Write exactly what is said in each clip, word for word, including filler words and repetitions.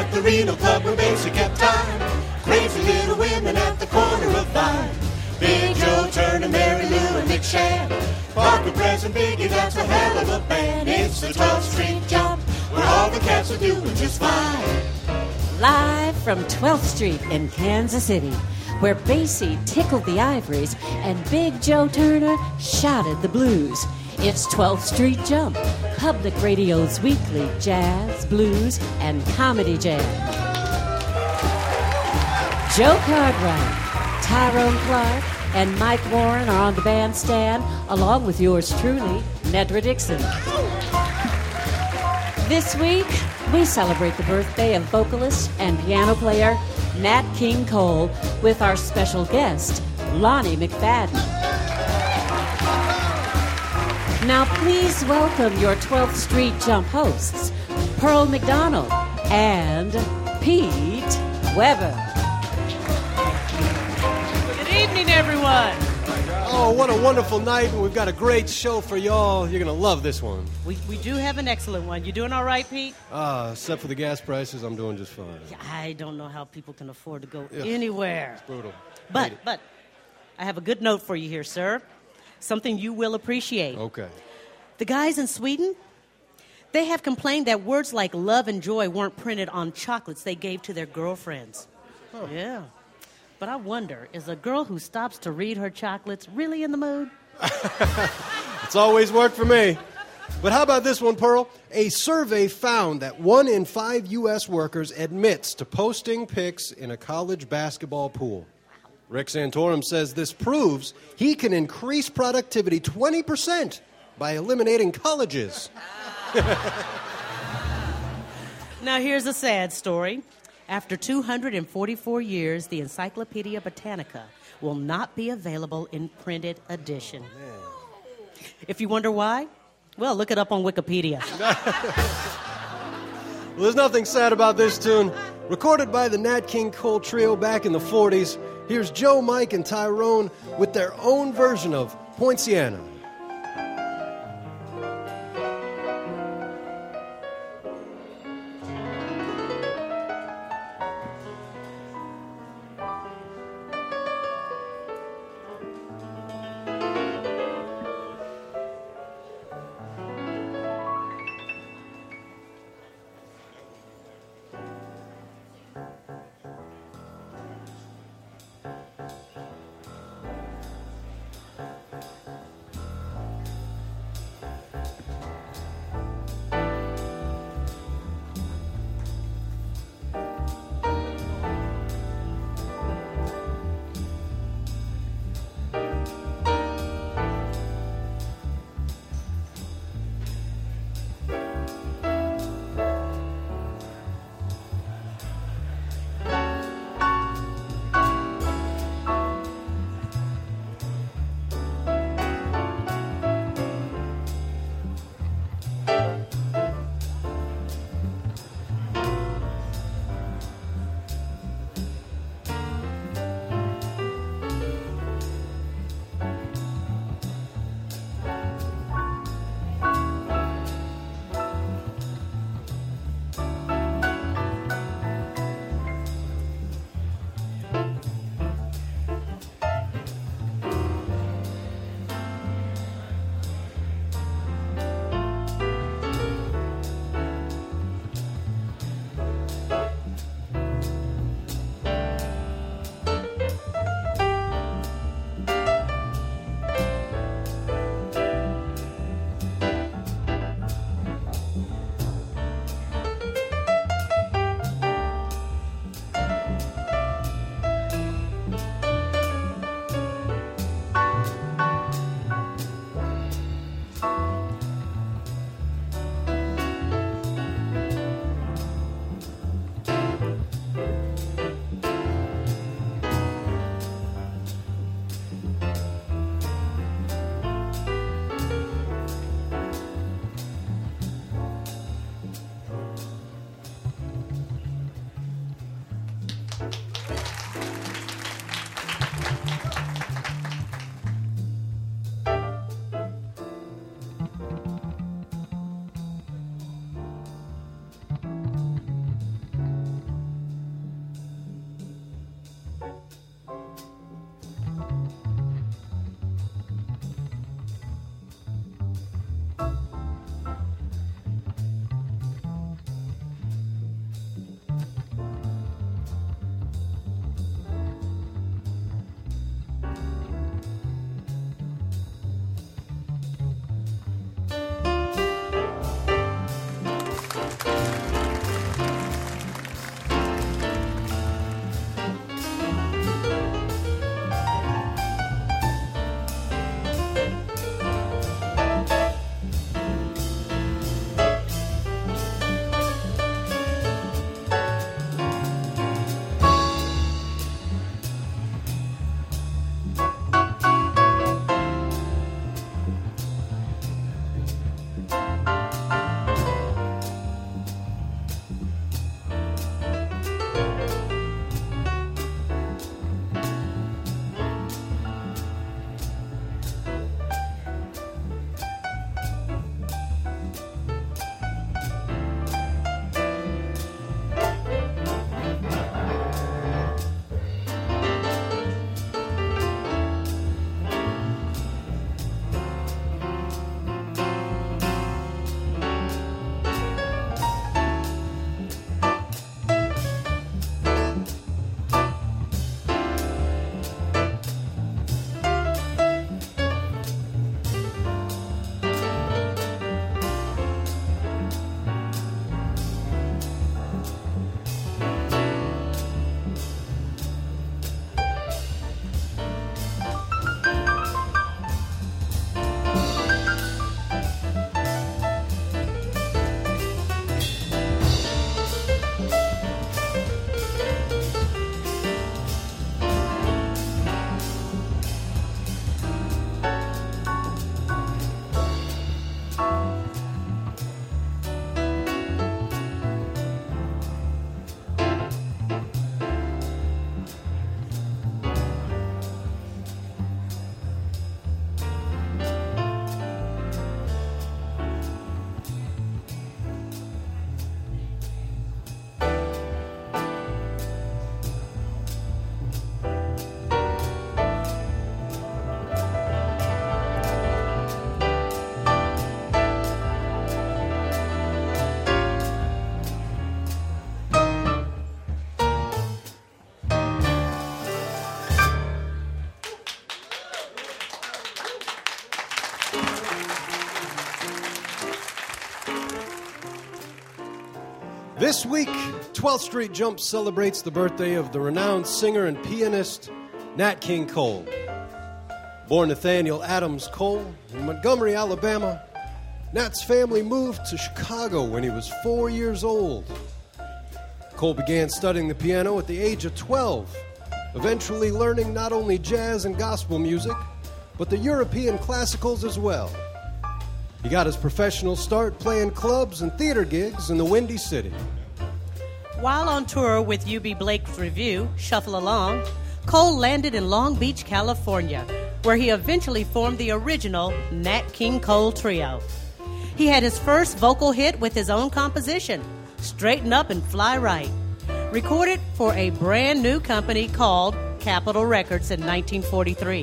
at the Reno Club where Basie kept time. Crazy little women at the corner of Vine. Big Joe Turner, Mary Lou, and Mick Shand. Parker, Preston, Biggie, that's a hell of a band. It's the twelfth Street Jump, where all the cats are doing just fine. Live from twelfth Street in Kansas City, where Basie tickled the ivories and Big Joe Turner shouted the blues. It's twelfth Street Jump, public radio's weekly jazz, blues, and comedy jam. Joe Cartwright, Tyrone Clark, and Mike Warren are on the bandstand, along with yours truly, Nedra Dixon. This week, we celebrate the birthday of vocalist and piano player Nat King Cole with our special guest, Lonnie McFadden. Now please welcome your twelfth Street Jump hosts, Pearl McDonald and Pete Weber. Good evening, everyone. Oh, what a wonderful night. We've got a great show for y'all. You're going to love this one. We we do have an excellent one. You doing all right, Pete? Uh, except for the gas prices, I'm doing just fine. I don't know how people can afford to go Yeah. anywhere. It's brutal. But, but, I have a good note for you here, sir. Something you will appreciate. Okay. The guys in Sweden, they have complained that words like love and joy weren't printed on chocolates they gave to their girlfriends. Huh. Yeah. But I wonder, is a girl who stops to read her chocolates really in the mood? It's always worked for me. But how about this one, Pearl? A survey found that one in five U S workers admits to posting pics in a college basketball pool. Rick Santorum says this proves he can increase productivity twenty percent by eliminating colleges. Now, here's a sad story. After two hundred forty-four years, the Encyclopedia Britannica will not be available in printed edition. Oh, if you wonder why, well, look it up on Wikipedia. Well, there's nothing sad about this tune. Recorded by the Nat King Cole Trio back in the forties, here's Joe, Mike, and Tyrone with their own version of Poinciana. This week, twelfth Street Jump celebrates the birthday of the renowned singer and pianist Nat King Cole. Born Nathaniel Adams Cole in Montgomery, Alabama, Nat's family moved to Chicago when he was four years old. Cole began studying the piano at the age of twelve, eventually learning not only jazz and gospel music, but the European classicals as well. He got his professional start playing clubs and theater gigs in the Windy City. While on tour with U B Blake's review, Shuffle Along, Cole landed in Long Beach, California, where he eventually formed the original Nat King Cole Trio. He had his first vocal hit with his own composition, Straighten Up and Fly Right, recorded for a brand new company called Capitol Records in nineteen forty-three.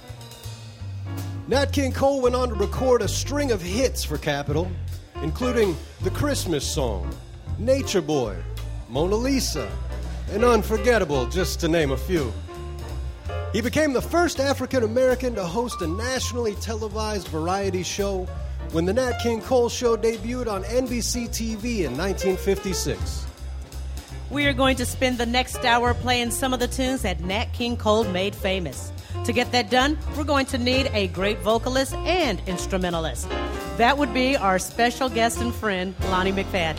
Nat King Cole went on to record a string of hits for Capitol, including The Christmas Song, Nature Boy, Mona Lisa, and Unforgettable, just to name a few. He became the first African American to host a nationally televised variety show when the Nat King Cole Show debuted on N B C T V in nineteen fifty-six. We are going to spend the next hour playing some of the tunes that Nat King Cole made famous. To get that done, we're going to need a great vocalist and instrumentalist. That would be our special guest and friend, Lonnie McFadden.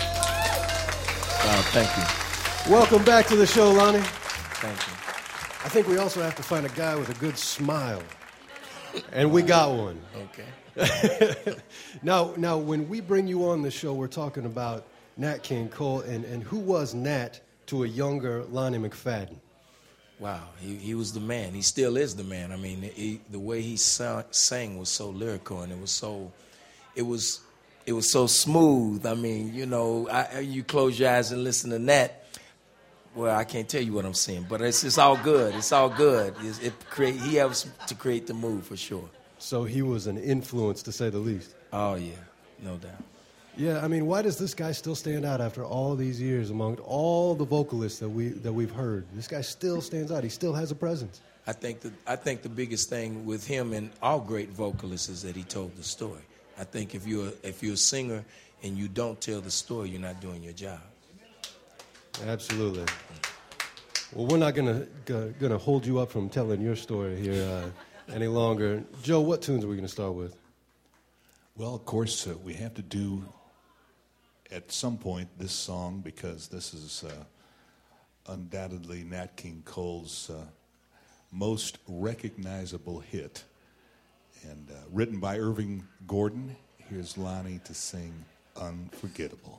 Uh, thank you. Welcome back to the show, Lonnie. Thank you. I think we also have to find a guy with a good smile. And we got one. Okay. now, now, when we bring you on the show, we're talking about Nat King Cole, and, and who was Nat to a younger Lonnie McFadden? Wow, he he was the man. He still is the man. I mean, he, the way he sang, sang was so lyrical, and it was so, it was, it was so smooth. I mean, you know, I, you close your eyes and listen to Nat. Well, I can't tell you what I'm saying, but it's it's all good. It's all good. It's, it create he helps to create the mood for sure. So he was an influence, to say the least. Oh yeah, no doubt. Yeah, I mean, why does this guy still stand out after all these years among all the vocalists that we that we've heard? This guy still stands out. He still has a presence. I think that I think the biggest thing with him and all great vocalists is that he told the story. I think if you're if you're a singer and you don't tell the story, you're not doing your job. Absolutely. Well, we're not gonna g- gonna hold you up from telling your story here uh, any longer. Joe, what tunes are we gonna start with? Well, of course, uh, we have to do at some point this song because this is uh, undoubtedly Nat King Cole's uh, most recognizable hit. And uh, written by Irving Gordon, here's Lonnie to sing Unforgettable.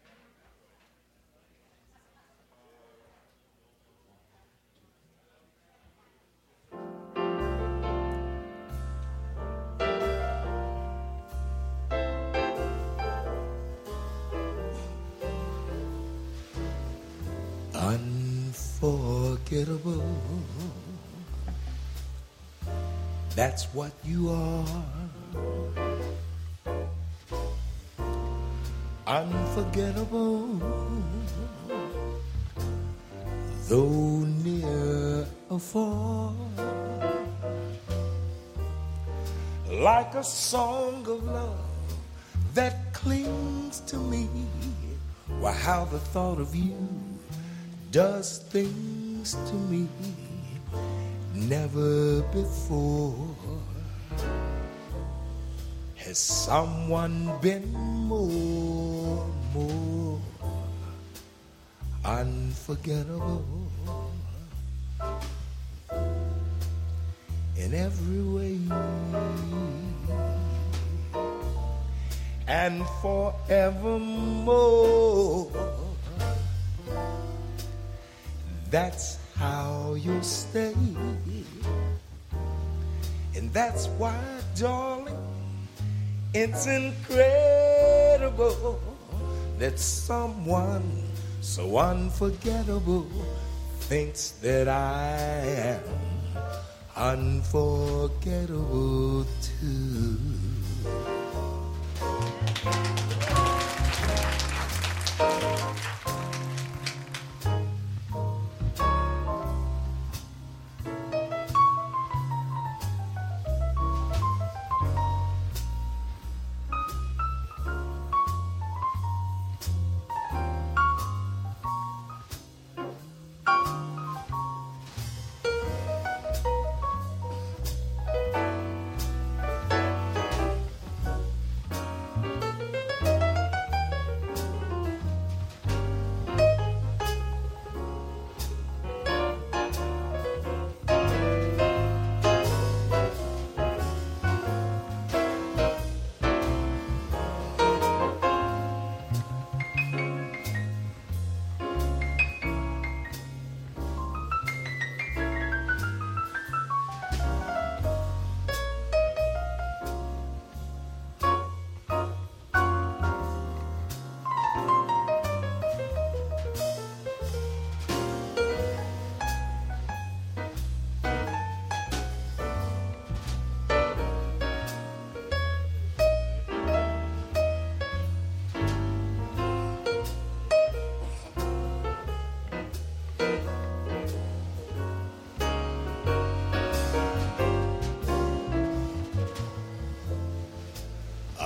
Unforgettable, that's what you are. Unforgettable, though near or far, like a song of love that clings to me. Why, how the thought of you does things to me never before has someone been more, more unforgettable in every way and forevermore. That's how you'll stay. And that's why, darling, it's incredible that someone so unforgettable thinks that I am unforgettable too.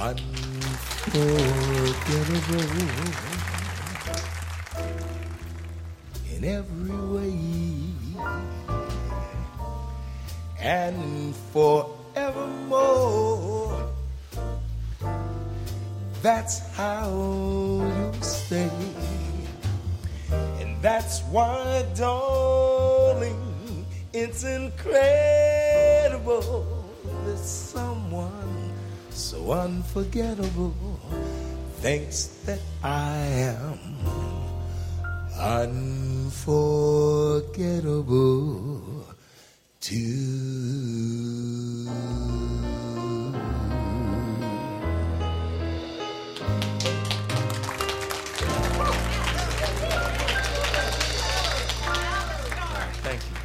unforgettable in every way, and forevermore. That's how you stay, and that's why, darling, it's incredible that someone so unforgettable thinks that I am unforgettable too. Thank you.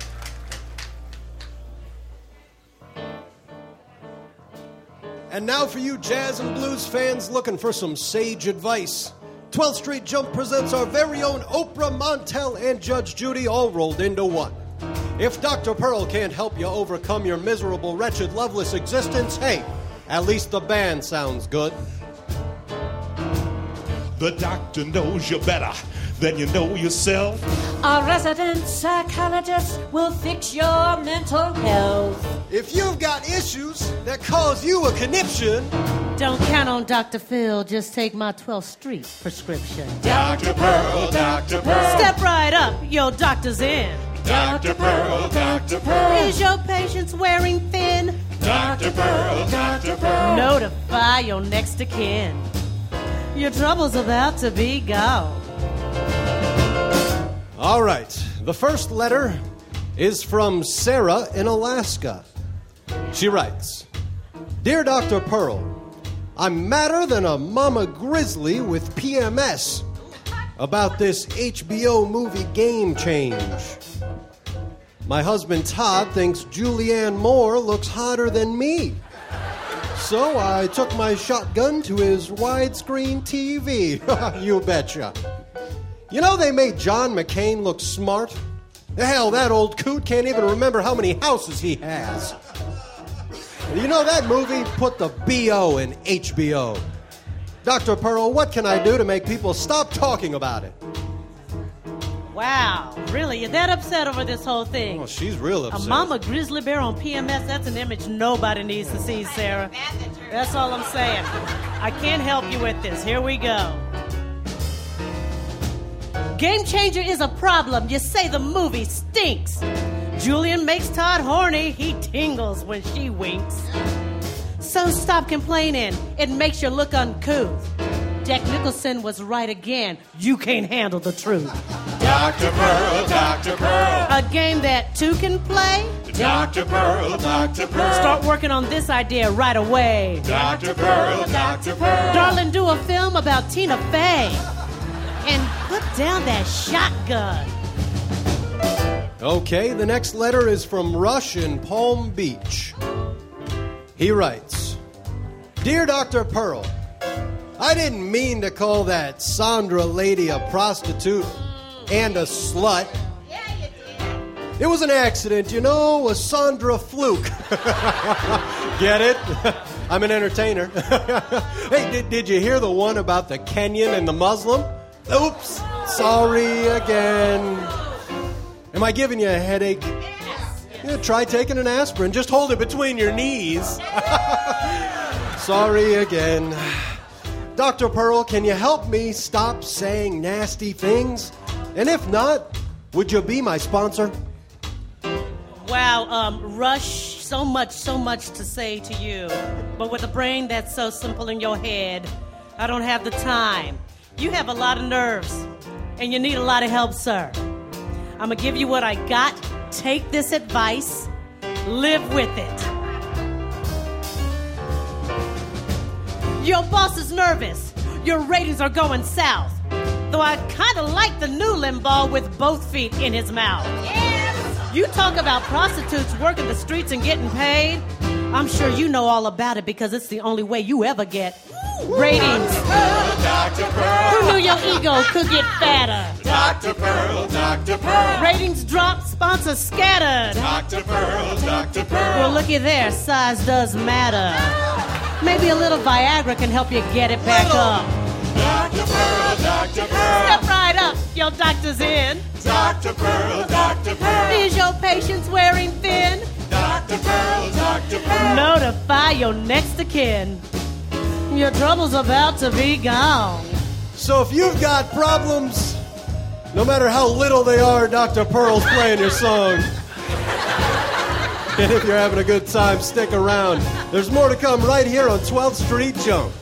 And now for you jazz and blues fans looking for some sage advice, twelfth Street Jump presents our very own Oprah, Montel, and Judge Judy all rolled into one. If Doctor Pearl can't help you overcome your miserable, wretched, loveless existence, hey, at least the band sounds good. The doctor knows you better than you know yourself. A resident psychologist will fix your mental health. If you've got issues that cause you a conniption, Don't count on Doctor Phil, just take my twelfth Street prescription. Doctor Pearl, Doctor Pearl. Step right up, your doctor's in. Doctor Pearl, Doctor Pearl. Is your patient's wearing thin? Doctor Pearl, Doctor Pearl. Notify your next of kin. Your trouble's about to be gone. all right, the first letter is from Sarah in Alaska. She writes, Dear Doctor Pearl, I'm madder than a mama grizzly with P M S about this H B O movie Game Change. My husband Todd thinks Julianne Moore looks hotter than me. So I took my shotgun to his widescreen T V. You betcha. You know they made John McCain look smart? Hell, that old coot can't even remember how many houses he has. You know that movie put the B O in H B O. Doctor Pearl, what can I do to make people stop talking about it? Wow, really? You're that upset over this whole thing? Oh, she's real upset. A mama grizzly bear on P M S, that's an image nobody needs to see, Sarah. That's all I'm saying. I can't help you with this. Here we go. Game Changer is a problem. You say the movie stinks. Julian makes Todd horny. He tingles when she winks. So stop complaining. It makes you look uncouth. Jack Nicholson was right again. You can't handle the truth. Doctor Pearl, Doctor Pearl. A game that two can play? Doctor Pearl, Doctor Pearl. Start working on this idea right away. Doctor Pearl, Doctor Pearl. Darling, do a film about Tina Fey. And put down that shotgun. Okay, the next letter is from Rush in Palm Beach. He writes, Dear Doctor Pearl, I didn't mean to call that Sandra lady a prostitute and a slut. Yeah, you did. It was an accident, you know, a Sandra fluke. Get it? I'm an entertainer. Hey, did, did you hear the one about the Kenyan and the Muslim? Oops, sorry again. Am I giving you a headache? Yes. Yeah, try taking an aspirin. Just hold it between your knees. Sorry again. Doctor Pearl, can you help me stop saying nasty things? And if not, would you be my sponsor? Wow, um, Rush, so much, so much to say to you. But with a brain that's so simple in your head, I don't have the time. You have a lot of nerves, and you need a lot of help, sir. I'm going to give you what I got. Take this advice. Live with it. Your boss is nervous. Your ratings are going south. Though I kind of like the new Limbaugh with both feet in his mouth. Yes. You talk about prostitutes working the streets and getting paid. I'm sure you know all about it because it's the only way you ever get ratings. Doctor Pearl. Who knew your ego could get fatter? Doctor Pearl, Doctor Pearl. Ratings drop, sponsors scattered. Doctor Pearl, Doctor Pearl. Well, looky there, size does matter. Maybe a little Viagra can help you get it back up. Doctor Pearl, Doctor Pearl. Step right up, your doctor's in. Doctor Pearl, Doctor Pearl. Is your patient's wearing thin? Doctor Pearl, Doctor Pearl. Notify your next of kin. Your trouble's about to be gone. So if you've got problems, no matter how little they are, Doctor Pearl's playing your song. And if you're having a good time, stick around. There's more to come right here on twelfth Street Jump.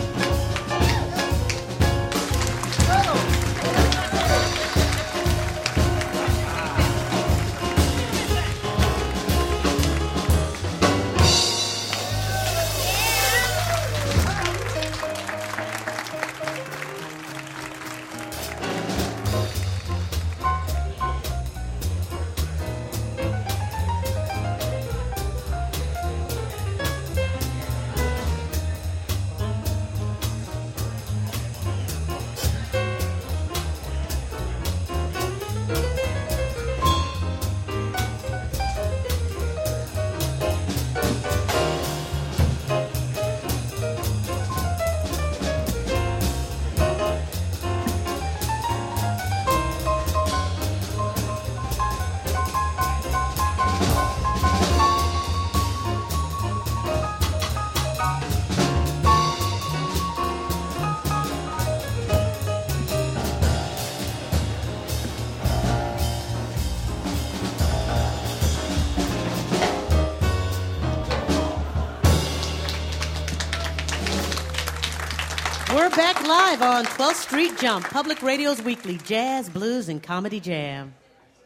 We're back live on twelfth Street Jump, Public Radio's weekly jazz, blues, and comedy jam.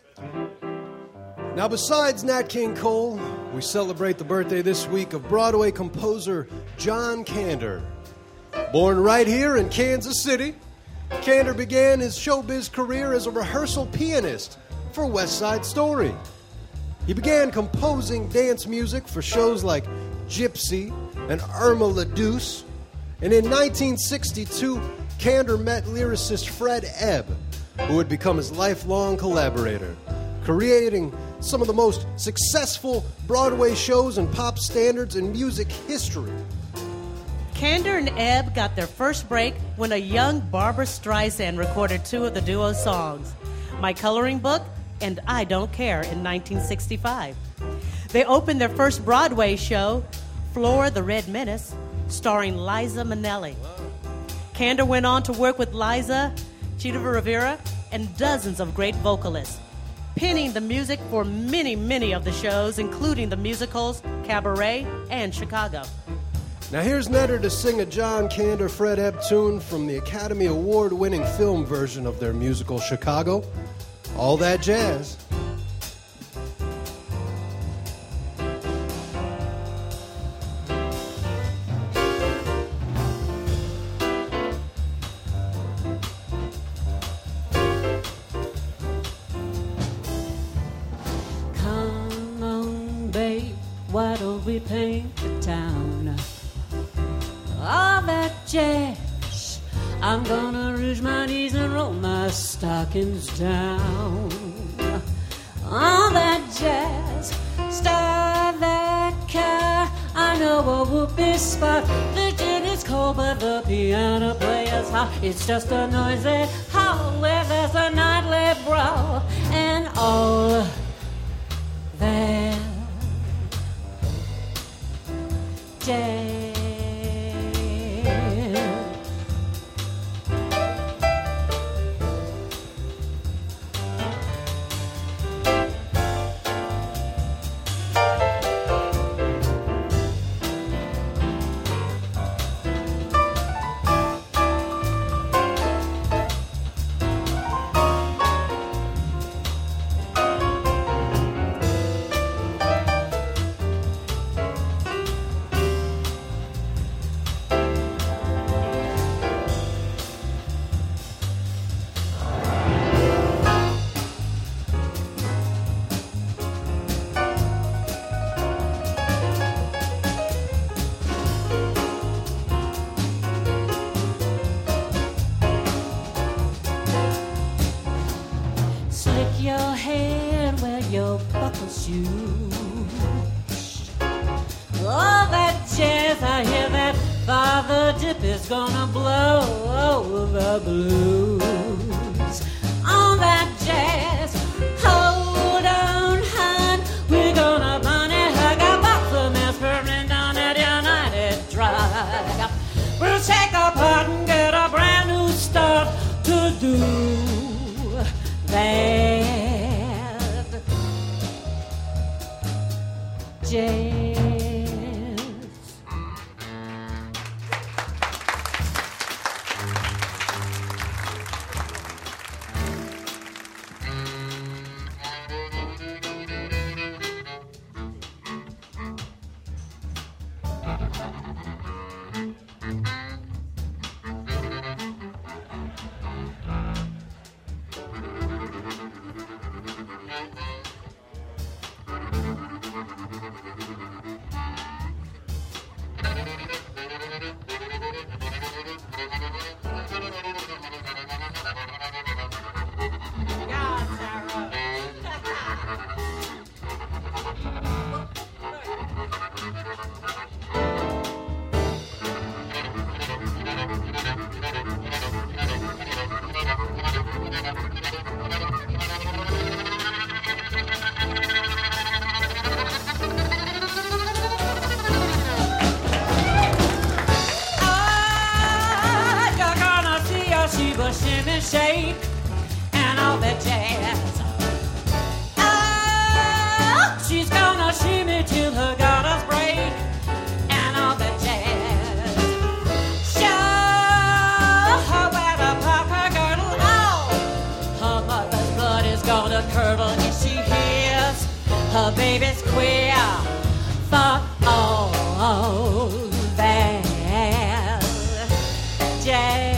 Now, besides Nat King Cole, we celebrate the birthday this week of Broadway composer John Kander. Born right here in Kansas City, Kander began his showbiz career as a rehearsal pianist for West Side Story. He began composing dance music for shows like Gypsy and Irma La Douce. And in nineteen sixty-two, Kander met lyricist Fred Ebb, who would become his lifelong collaborator, creating some of the most successful Broadway shows and pop standards in music history. Kander and Ebb got their first break when a young Barbra Streisand recorded two of the duo's songs, My Coloring Book and I Don't Care, in nineteen sixty-five. They opened their first Broadway show, Flora the Red Menace, starring Liza Minnelli. Kander went on to work with Liza, Chita Rivera, and dozens of great vocalists, penning the music for many, many of the shows, including the musicals Cabaret and Chicago. Now here's Netter to sing a John Kander, Fred Ebb tune from the Academy Award-winning film version of their musical Chicago, All That Jazz. Why don't we paint the town? All that jazz. I'm gonna rouge my knees and roll my stockings down. All that jazz. Start that car. I know a whoopee spot. The gin is cold, but the piano player's hot. It's just a noisy hall where there's a nightly brawl. And all that jazz. Your hair and wear your buckle shoes. All that jazz, I hear that dip is gonna blow the blues on that jazz. Hold on, hon, we're gonna burn it, hug a box of aspirin down at United Drug. We'll take apart and get a brand new stuff to do that jazz. Shimmy, shake, and all that jazz. Oh, she's gonna shimmy till her gutters break, and all that jazz. Show her where to pop her girdle. Oh, her mother's blood is gonna curdle if she hears her baby's queer for all that jazz.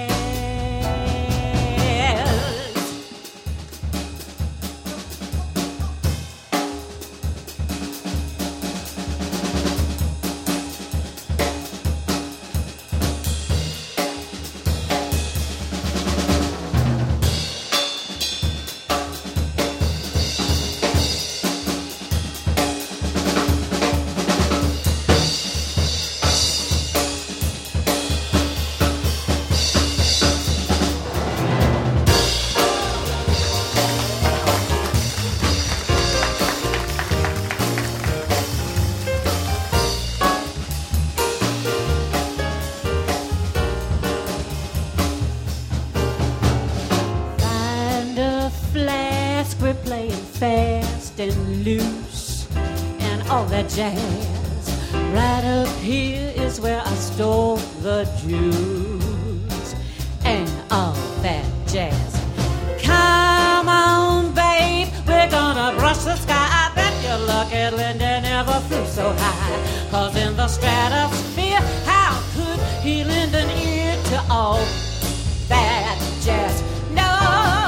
We're playing fast and loose and all that jazz. Right up here is where I stole the juice and all that jazz. Come on, babe, we're gonna brush the sky. I bet you're lucky Linda never flew so high. Cause in the stratosphere, how could he lend an ear to all that jazz? No!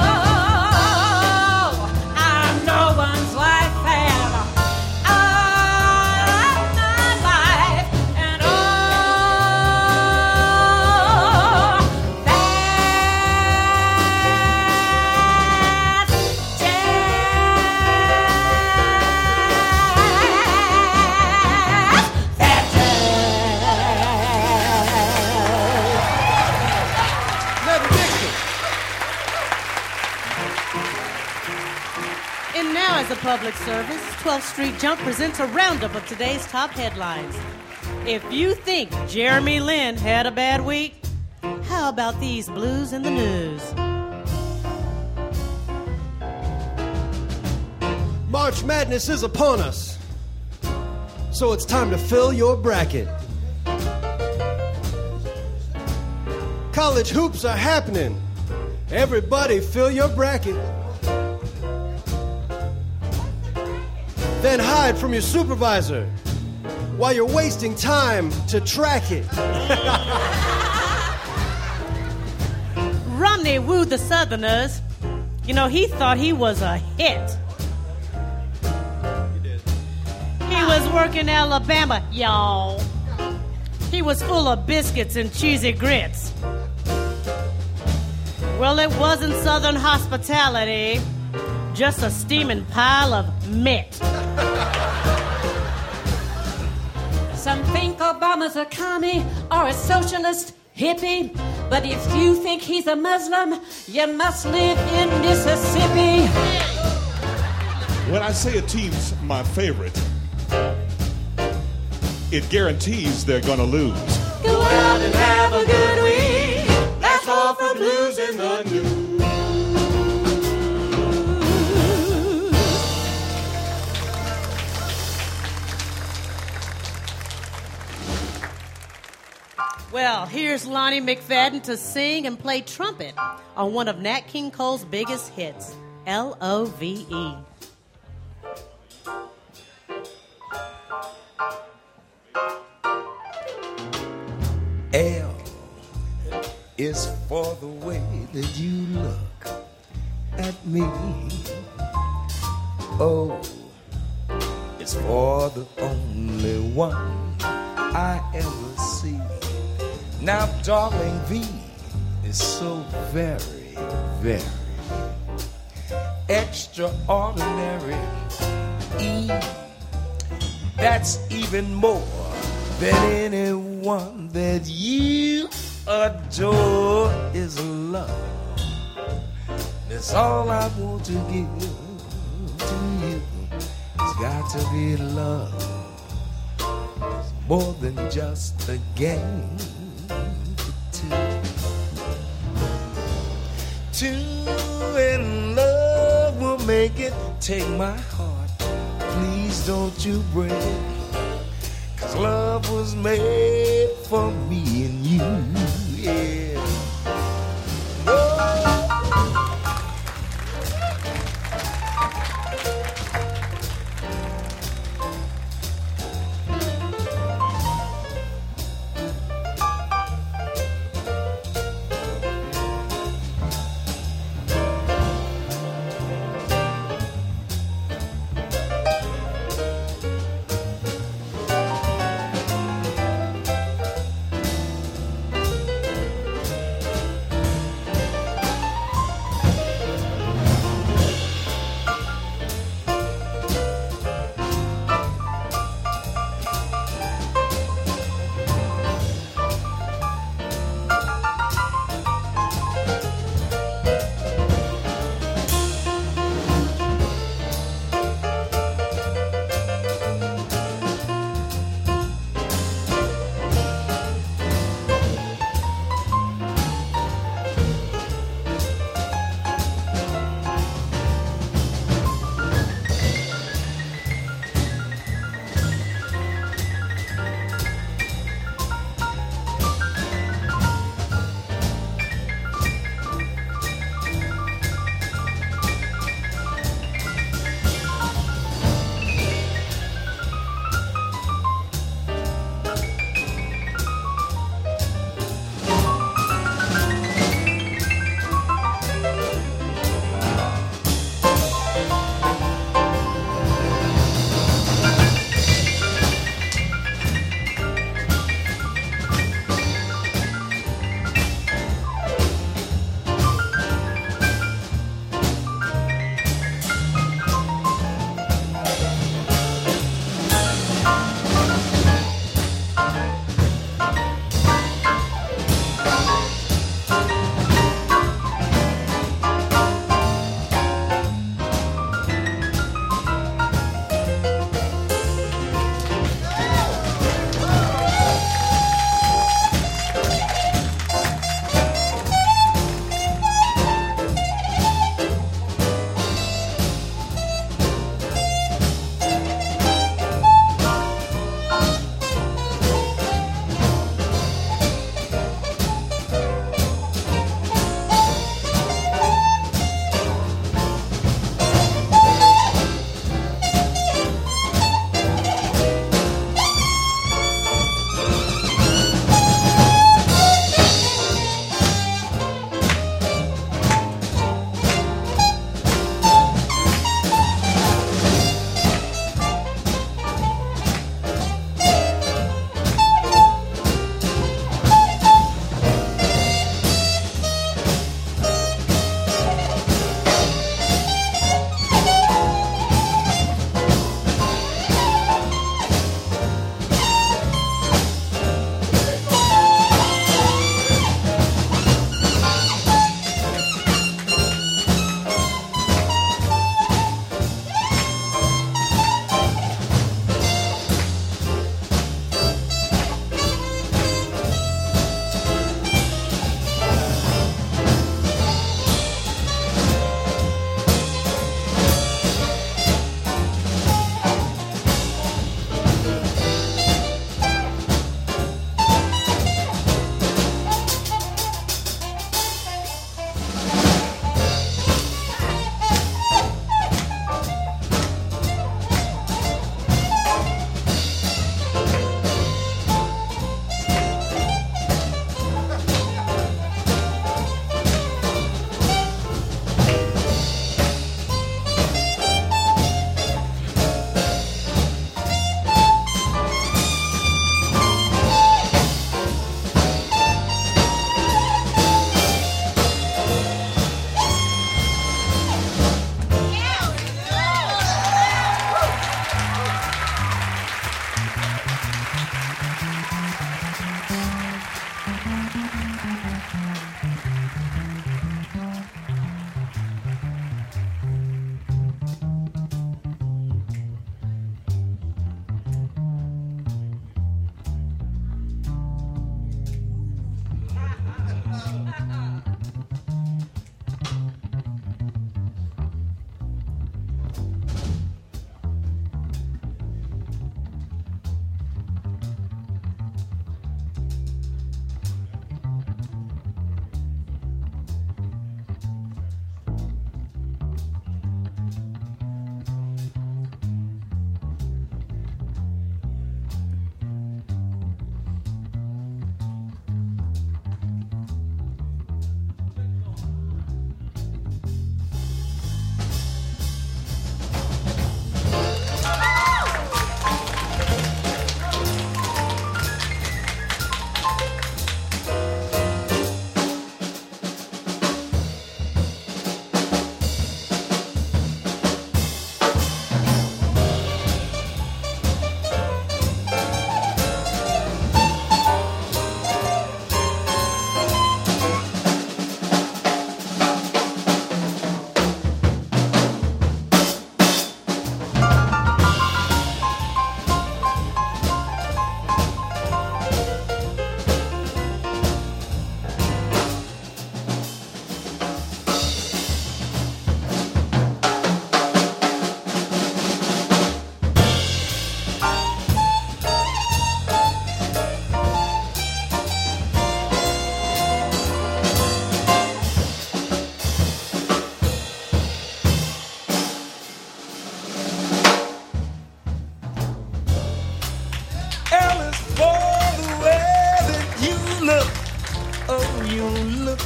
No one's like that. All my life and all that jazz. That jazz. Never Dixon. And now, as a public service, twelfth Street Jump presents a roundup of today's top headlines. If you think Jeremy Lin had a bad week, how about these blues in the news? March Madness is upon us, so it's time to fill your bracket. College hoops are happening. Everybody fill your bracket. Then hide from your supervisor while you're wasting time to track it. Romney wooed the Southerners. You know, he thought he was a hit. He was working Alabama, y'all. He was full of biscuits and cheesy grits. Well, it wasn't Southern hospitality, just a steaming pile of mitt. Some think Obama's a commie or a socialist hippie. But if you think he's a Muslim, you must live in Mississippi. When I say a team's my favorite, it guarantees they're gonna lose. Go out and have a good week. That's all from Blues in the News. Well, here's Lonnie McFadden to sing and play trumpet on one of Nat King Cole's biggest hits, L O V E. L is for the way that you look at me. O is for the only one I ever see. Now, darling, V is so very, very extraordinary. E, that's even more than anyone that you adore is love. That's all I want to give to you. It's got to be love. It's more than just a game. Two in love will make it. Take my heart, please don't you break it. 'Cause love was made for me and you, yeah. Oh.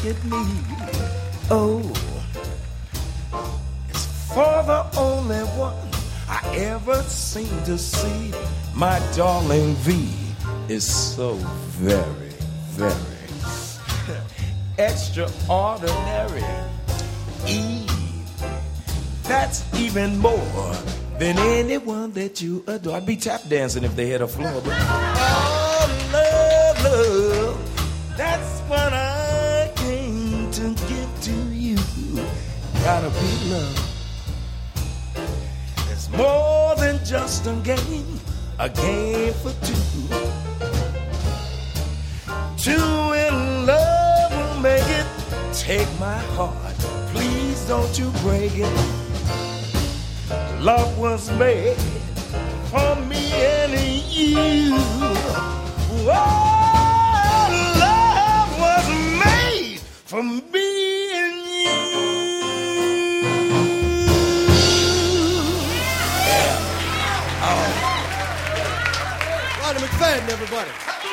look at me. Oh, it's for the only one I ever seem to see. My darling V is so very, very extraordinary. Eve, that's even more than anyone that you adore. I'd be tap dancing if they had a floor. But oh, love, love, that's what I came to give to you. Gotta be love. It's more than just a game, a game for two. Two in love will make it. Take my heart, please don't you break it. Love was made for me and you. Oh, love was made for me and you. Yeah. Oh. Ronnie McFadden, everybody.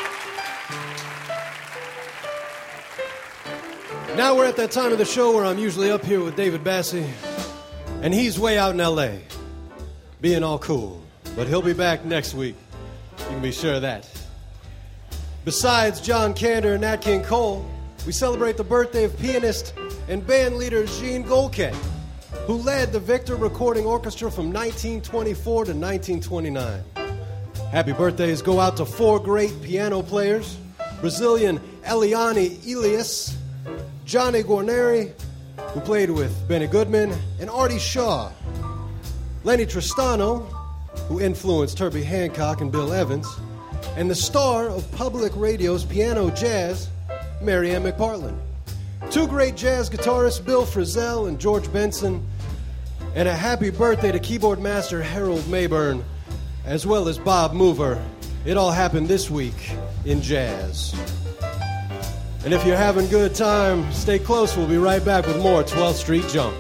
Now we're at that time of the show where I'm usually up here with David Bassie, and he's way out in L A, being all cool. But he'll be back next week. You can be sure of that. Besides John Kander and Nat King Cole, we celebrate the birthday of pianist and band leader Gene Golke, who led the Victor Recording Orchestra from nineteen twenty-four to nineteen twenty-nine. Happy birthdays go out to four great piano players: Brazilian Eliane Elias, Johnny Guarneri, who played with Benny Goodman, and Artie Shaw. Lenny Tristano, who influenced Herbie Hancock and Bill Evans, and the star of public radio's piano jazz, Mary Ann McPartland. Two great jazz guitarists, Bill Frisell and George Benson, and a happy birthday to keyboard master Harold Mayburn, as well as Bob Mover. It all happened this week in jazz. And if you're having a good time, stay close. We'll be right back with more twelfth Street Jump.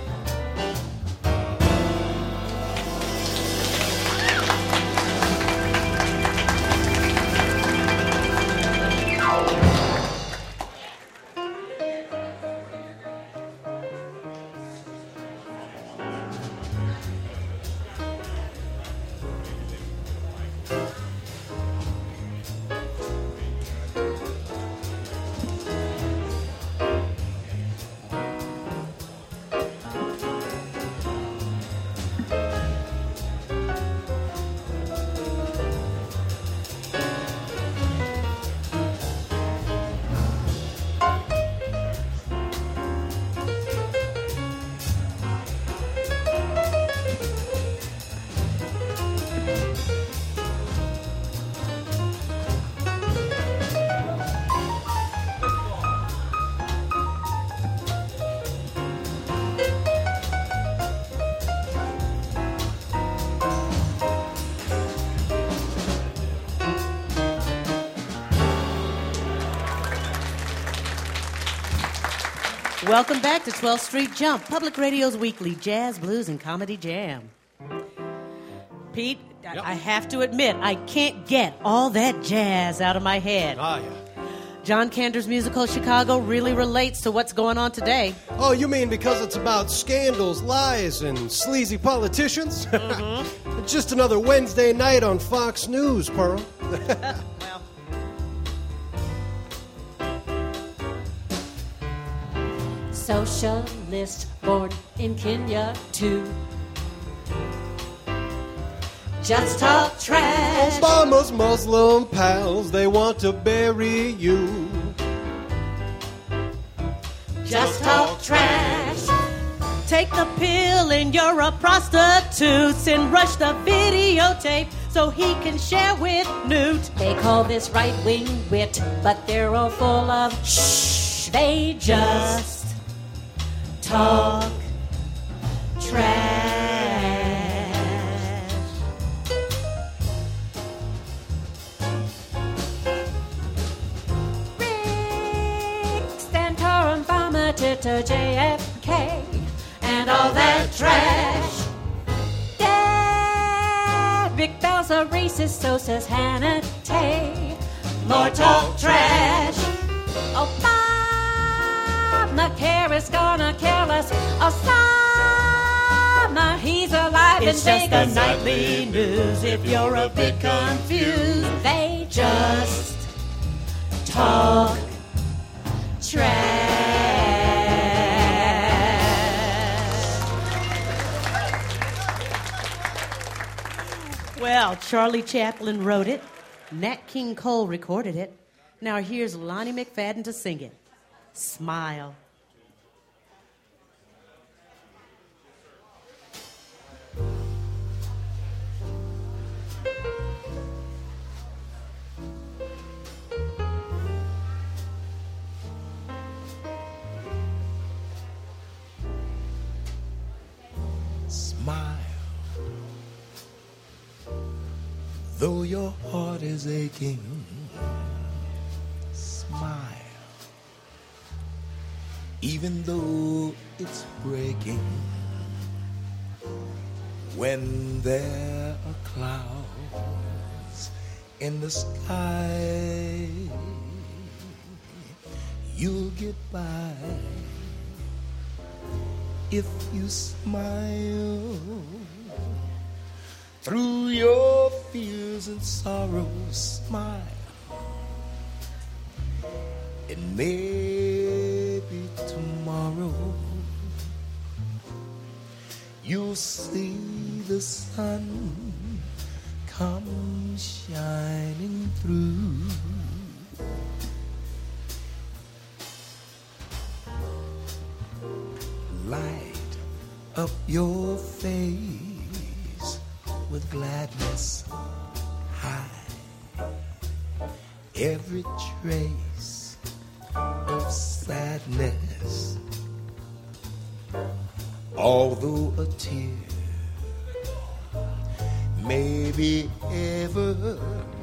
Welcome back to twelfth Street Jump, Public Radio's weekly jazz, blues, and comedy jam. Pete, Yep. I have to admit, I can't get all that jazz out of my head. Ah, yeah. John Kander's musical Chicago really relates to what's going on today. Oh, you mean because it's about scandals, lies, and sleazy politicians? Mm-hmm. It's just another Wednesday night on Fox News, Pearl. Well, Socialist born in Kenya too. Just talk trash. Obama's Muslim pals, they want to bury you. Just talk trash. take the pill and you're a prostitute, and rush the videotape so he can share with Newt. They call this right-wing wit, but they're all full of shh. They just talk trash. Rick Stanton vomited to J F K and all that trash. Dad, Rick Bell's a racist, so says Hannah Tay. More talk trash. Obama is gonna kill us. Osama, he's alive It's in just the Vegas. nightly news if you're a bit confused. They just talk trash. Well, Charlie Chaplin wrote it. Nat King Cole recorded it. Now here's Lonnie McFadden to sing it. Smile. Smile. Though your heart is aching, smile. Even though it's breaking, when there are clouds in the sky, you'll get by if you smile. Through your fears and sorrows, smile. And maybe tomorrow you'll see the sun come shining through. Light up your face with gladness, hide every trace of sadness. Although a tear may be ever,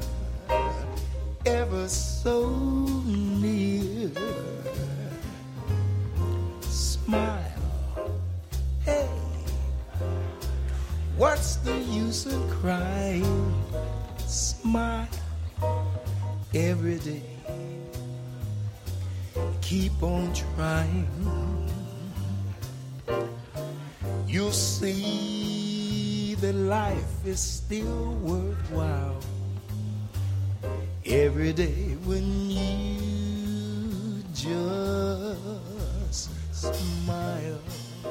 ever so near, smile. Hey, what's the use in crying? Smile every day. Keep on trying. You'll see that life is still worthwhile every day when you just smile.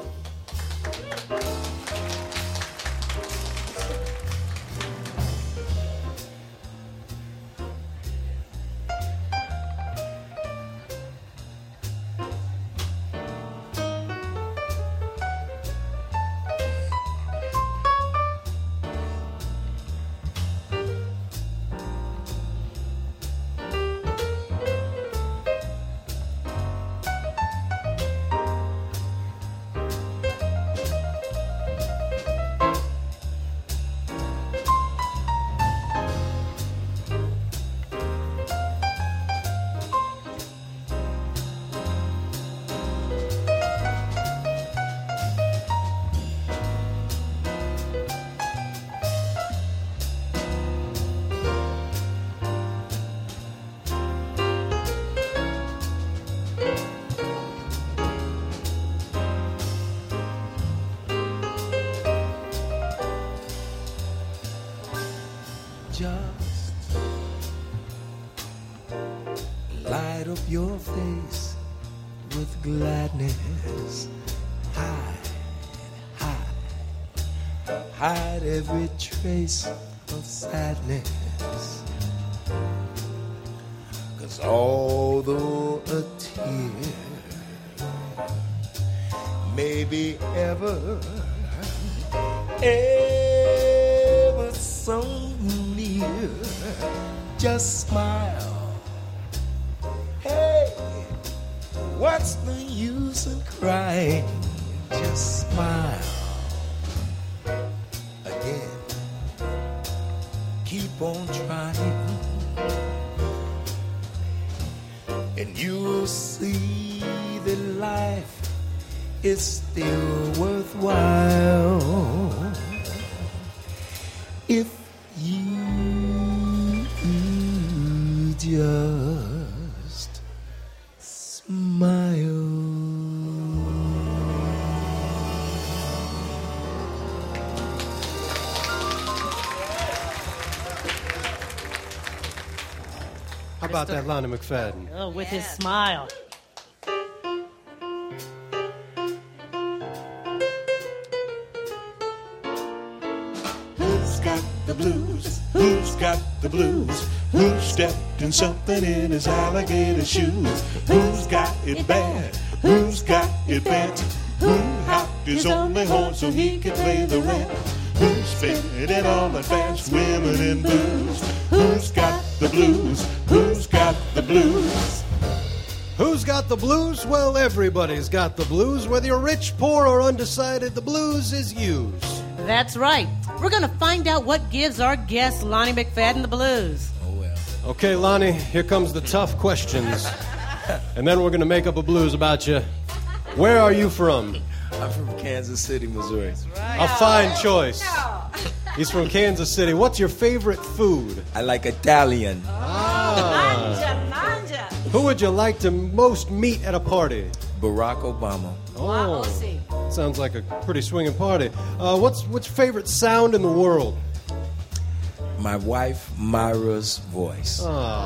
Just light up your face with gladness. Hide, hide, hide every trace of sadness. 'Cause although a tear may be ever, ever so near, just smile. Hey, what's the use in crying? Just smile. Again, keep on trying, and you'll see that life is still worthwhile if you just smile. about that Lonnie McFadden? Oh, with his smile. Who's got the blues? Who's got the blues? Who stepped in something in his alligator shoes? Who's got it bad? Who's got it bent? Who hopped his only horn so he could play the rent? Who's faded all the fast women in blues? Who's got the blues? Who's got the blues? Who's got the blues? Well, everybody's got the blues. Whether you're rich, poor, or undecided, the blues is used. That's right. We're going to find out what gives our guest Lonnie McFadden the blues. Oh, well. Okay, Lonnie, here comes the tough questions. And then we're going to make up a blues about you. Where are you from? I'm from Kansas City, Missouri. A fine choice. He's from Kansas City. What's your favorite food? I like Italian. Manja, manja. Who would you like to most meet at a party? Barack Obama. Oh, see. sounds like a pretty swinging party. Uh, what's what's your favorite sound in the world? My wife, Myra's voice.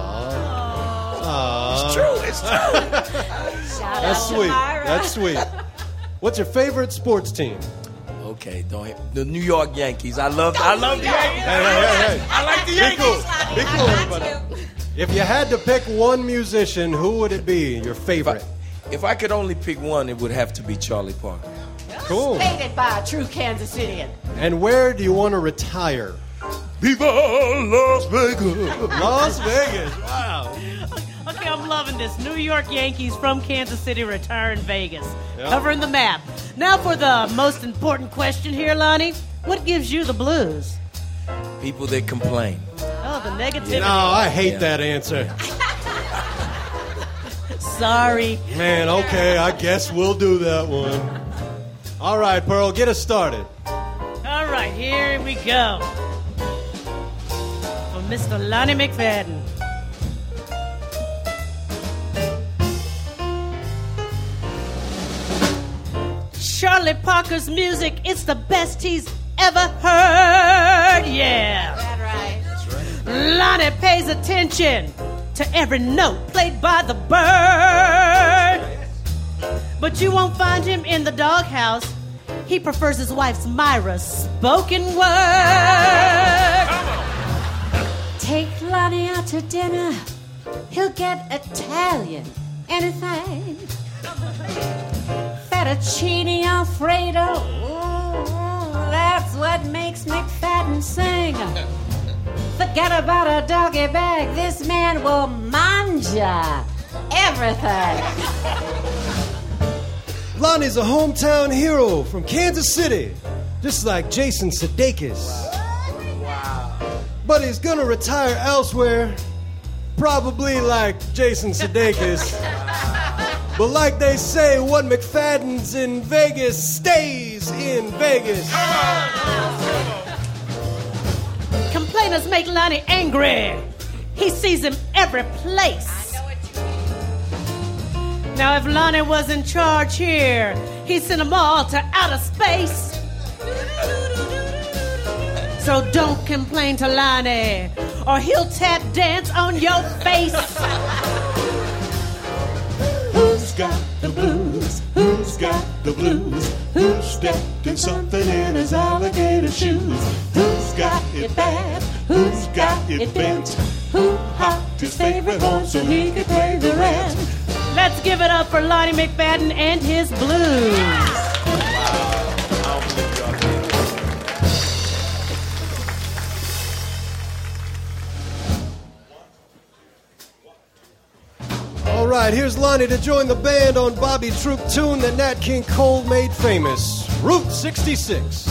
It's true, it's true. Shout That's out to sweet. Myra. That's sweet. What's your favorite sports team? Okay, don't hit the New York Yankees. I love I love the Yankees. Hey, hey, hey, hey. I like the Be Yankees. cool. Be cool, everybody. If you had to pick one musician, who would it be? Your If I, favorite? if I could only pick one, it would have to be Charlie Parker. Cool. Stated by a true Kansas Cityan. And where do you want to retire? Viva Las Vegas! Las Vegas. Wow. Okay, I'm loving this. New York Yankees from Kansas City retire in Vegas. Yeah. Covering the map. Now for the most important question here, Lonnie. What gives you the blues? People that complain. Oh, the negativity. No, I hate Yeah. that answer. Sorry. Man, okay, I guess we'll do that one. All right, Pearl, get us started. All right, here we go. For Mister Lonnie McFadden. Charlie Parker's music, it's the best he's ever heard. Yeah. That right. Lonnie pays attention to every note played by the bird. But you won't find him in the doghouse. He prefers his wife's Myra's spoken word. Take Lonnie out to dinner. He'll get Italian. Anything. Fettuccine Alfredo. Ooh, that's what makes McFadden sing. Forget about a doggy bag. This man will manja everything. Lonnie's a hometown hero from Kansas City, just like Jason Sudeikis. But he's gonna retire elsewhere, probably like Jason Sudeikis. But like they say, what McFadden's in Vegas stays in Vegas. Complainers make Lonnie angry. He sees him every place. Now, if Lonnie was in charge here, he'd send them all to outer space. So don't complain to Lonnie, or he'll tap dance on your face. Who's got the blues? Who's got the blues? Who stepped in something in his alligator shoes? Who's got it bad? Who's got it bent? Who hopped his favorite horse so he could play the rent? Let's give it up for Lonnie McFadden and his blues. All right, here's Lonnie to join the band on Bobby Troop tune that Nat King Cole made famous, Route sixty-six.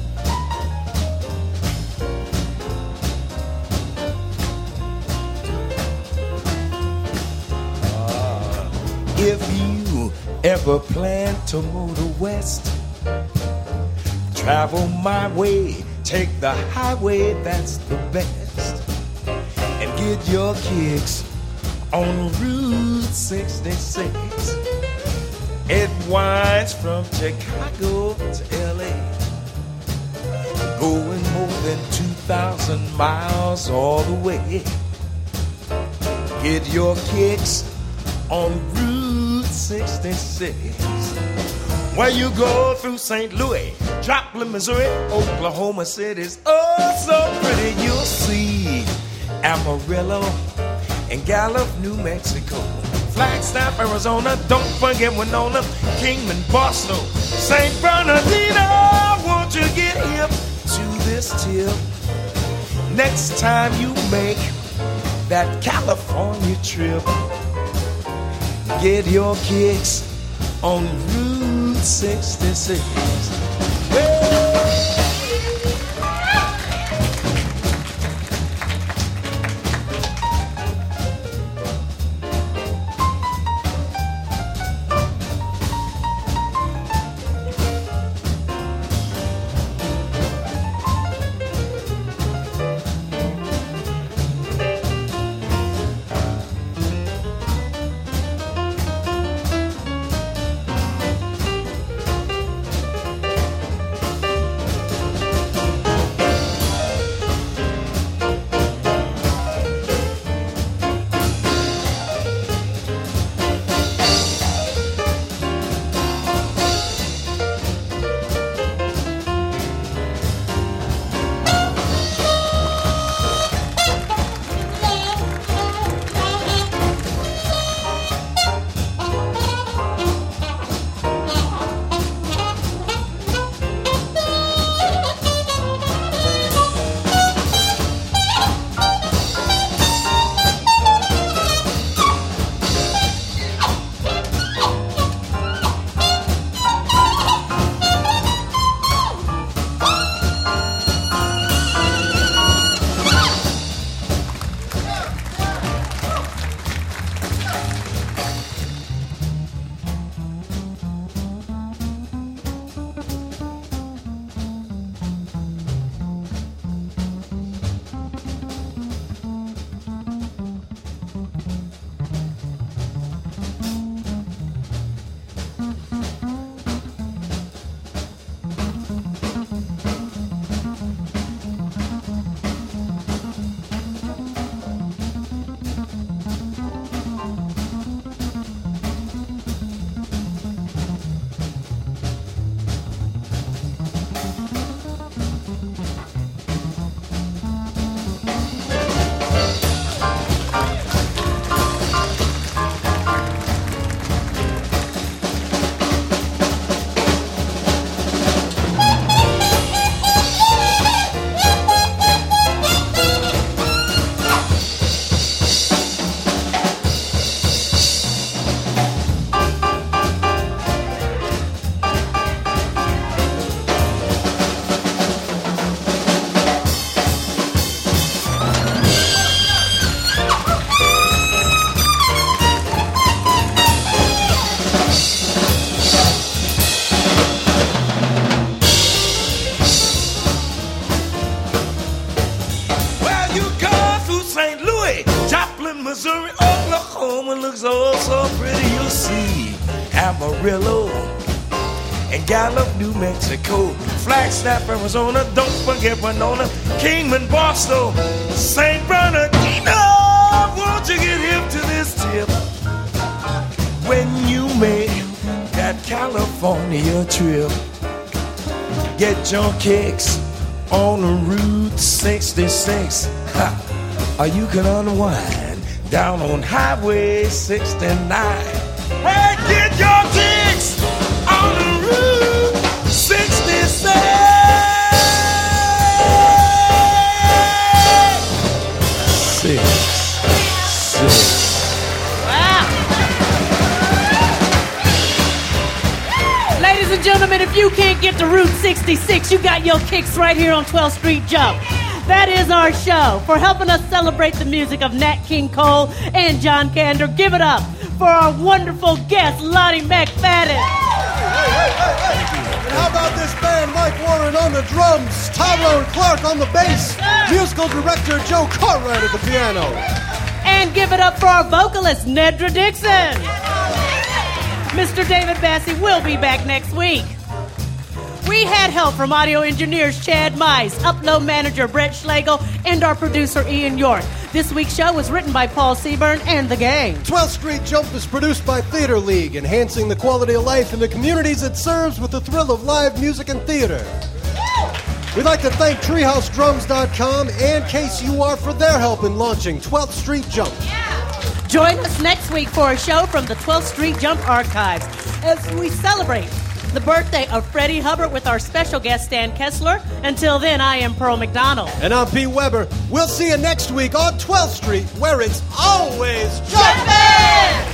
If you ever plan to move west, travel my way, take the highway, that's the best. And get your kicks on Route sixty-six. It winds from Chicago to L A, going more than two thousand miles all the way. Get your kicks on Route sixty-six. Where you go through Saint Louis, Joplin, Missouri, Oklahoma City's oh so pretty. You'll see Amarillo and Gallup, New Mexico, Flagstaff, Arizona. Don't forget Winona, Kingman, Barstow, Saint Bernardino. Won't you get hip to this tip? Next time you make that California trip, get your kicks on Route sixty-six. Well, Missouri, Oklahoma looks oh so pretty. You'll see Amarillo and Gallup, New Mexico, Flagstaff, Arizona. Don't forget Winona, Kingman, Barstow, Saint Bernardino. Won't you get hip to this tip? When you make that California trip, get your kicks on Route sixty-six. Ha. Or you can unwind down on Highway sixty-nine. Hey, get your kicks on Route sixty-six. Six. Six. Wow. Ladies and gentlemen, if you can't get to Route sixty-six, you got your kicks right here on twelfth Street Jump. That is our show. For helping us celebrate the music of Nat King Cole and John Kander, give it up for our wonderful guest, Lonnie McFadden. Hey, hey, hey, hey. And how about this band? Mike Warren on the drums, Tyrone Clark on the bass, musical director Joe Cartwright at the piano. And give it up for our vocalist, Nedra Dixon. Mister David Bassey will be back next week. We had help from audio engineers Chad Mize, upload manager Brett Schlegel, and our producer Ian York. This week's show was written by Paul Seaburn and the gang. twelfth Street Jump is produced by Theater League, enhancing the quality of life in the communities it serves with the thrill of live music and theater. We'd like to thank treehouse drums dot com and K C U R for their help in launching twelfth Street Jump. Join us next week for a show from the twelfth Street Jump Archives as we celebrate the birthday of Freddie Hubbard with our special guest Stan Kessler. Until then, I am Pearl McDonald. And I'm Pete Weber. We'll see you next week on twelfth Street, where it's always jumping!